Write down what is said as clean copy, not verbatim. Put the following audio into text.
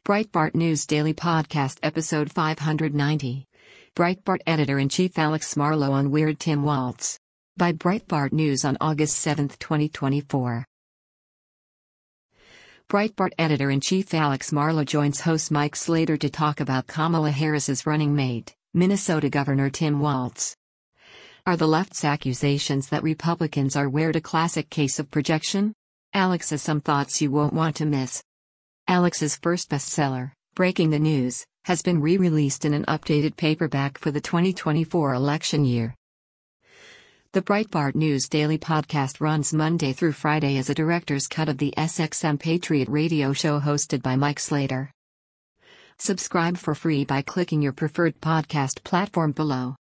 Breitbart News Daily Podcast Episode 590. Breitbart Editor-in-Chief Alex Marlow on Weird Tim Walz. By Breitbart News on August 7, 2024. Breitbart Editor-in-Chief Alex Marlow joins host Mike Slater to talk about Kamala Harris's running mate, Minnesota Governor Tim Walz. Are the left's accusations that Republicans are weird a classic case of projection? Alex has some thoughts you won't want to miss. Alex's first bestseller, Breaking the News, has been re-released in an updated paperback for the 2024 election year. The Breitbart News Daily Podcast runs Monday through Friday as a director's cut of the SXM Patriot radio show hosted by Mike Slater. Subscribe for free by clicking your preferred podcast platform below.